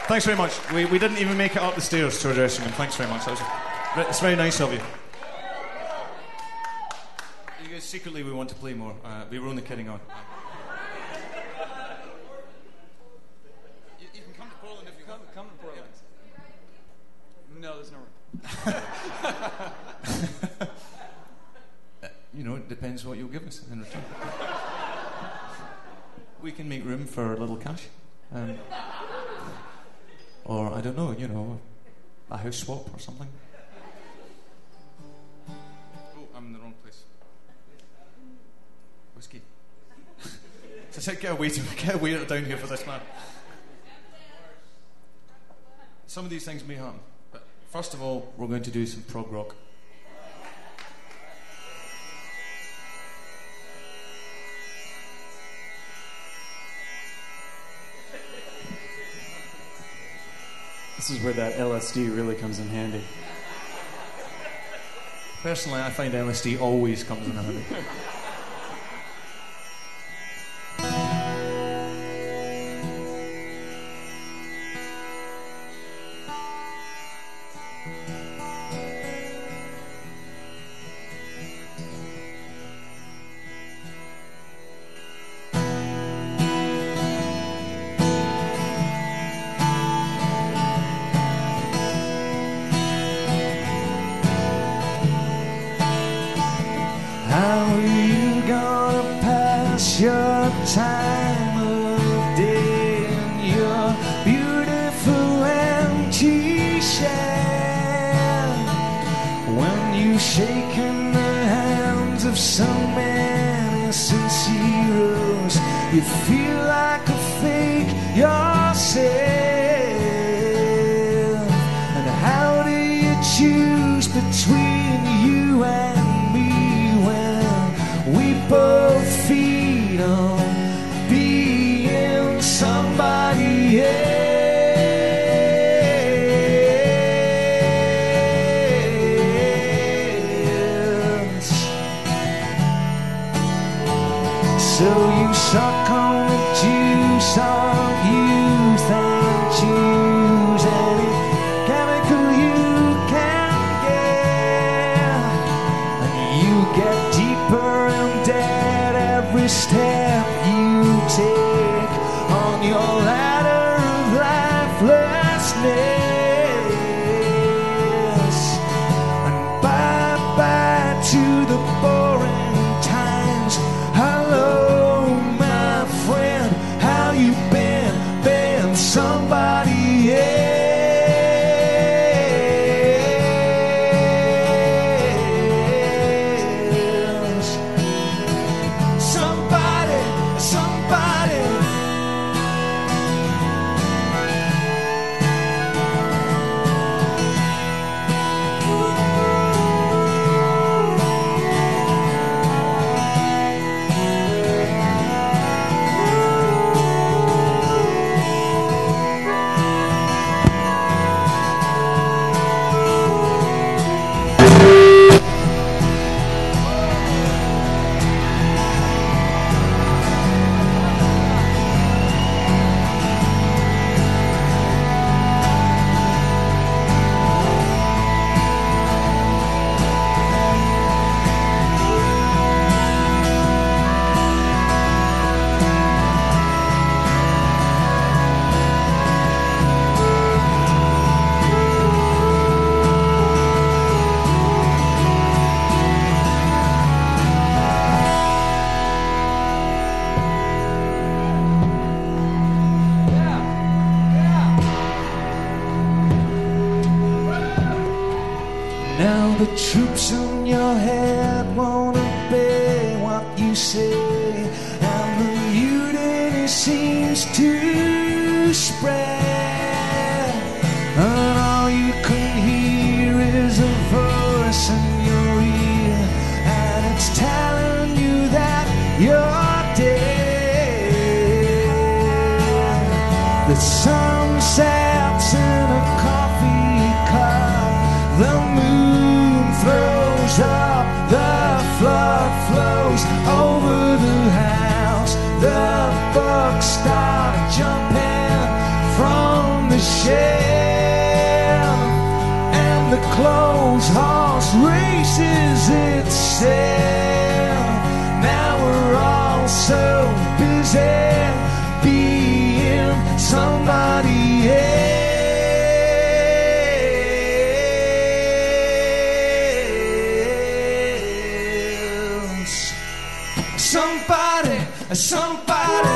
Thanks very much. We didn't even make it up the stairs to our dressing room. Thanks very much. It's very nice of you. You guys, secretly we want to play more. We were only kidding on. You can come to Portland if you want. Come to Portland. Yeah. No, there's no room. You know, it depends what you'll give us in return. We can make room for a little cash. Or, I don't know, you know, a house swap or something. Oh, I'm in the wrong place. Whiskey. So I said, get a waiter down here for this man. Some of these things may happen. But first of all, we're going to do some prog rock. This is where that LSD really comes in handy. Personally, I find LSD always comes in handy. Your time of day and your beautiful empty shell when you shake in the hands of so many sinceros, you feel like a fake yourself. And how do you choose between you and me when we both feel being somebody else? So you suck on the juice of youth and choose any chemical you can get, and you get deeper in debt every step you take on your ladder of lifelessness. And bye-bye to the boring times. Hello, my friend, how you been? Been somebody else. Now the troops in your head won't obey what you say, and the mutiny seems to spread, and all you can hear is a voice in your ear, and it's telling you that you're dead. The sun sets in a coffee cup, the moon throws up, the flood flows over the house, the bucks start jumping from the the shelf, and the clothes horse races itself. Now we're all so busy being somebody else. Somebody, somebody.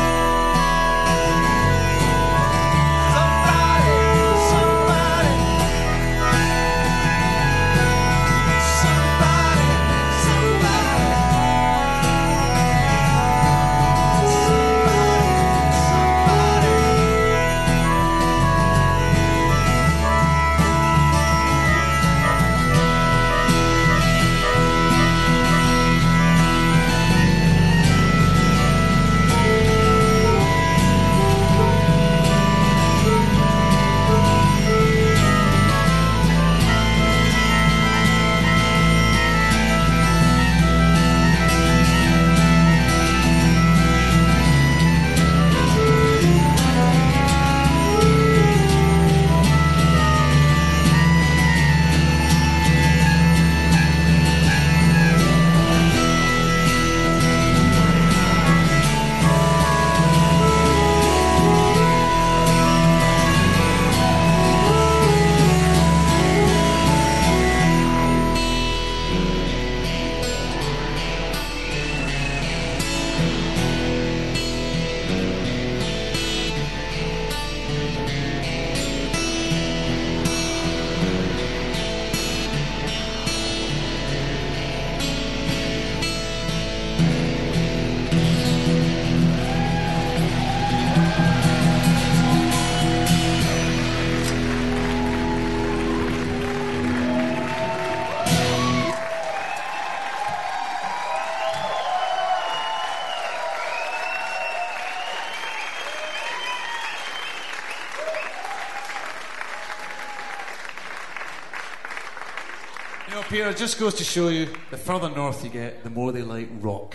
You know, Peter, it just goes to show you, the further north you get, the more they like rock.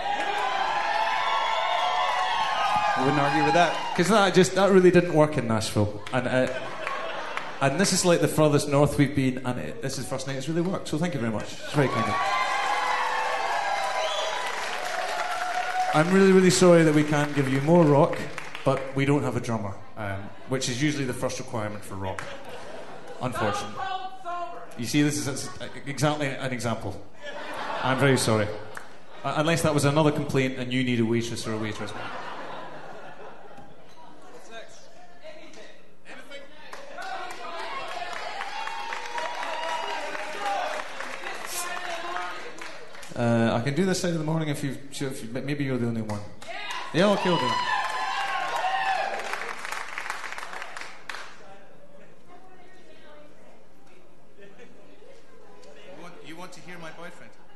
I wouldn't argue with that. Because that really didn't work in Nashville. And this is like the furthest north we've been, and this is the first night it's really worked. So thank you very much. It's very kind of you. I'm really, really sorry that we can't give you more rock, but we don't have a drummer, which is usually the first requirement for rock. Unfortunately. You see, this is exactly an example. I'm very sorry. Unless that was another complaint and you need a waitress or a waitress. What's next? Anything? I can do this side of the morning if maybe you're the only one. Yeah, okay, I'll do it. You want to hear my boyfriend?